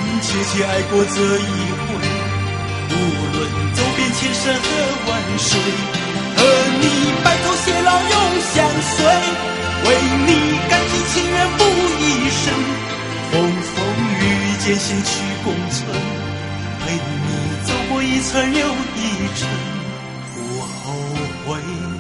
切切爱过这一回，无论走遍千山和万水，和你白头偕老永相随，为你甘尽情愿不一生，风风雨间险去共存，陪你走过一程又一程，不后悔。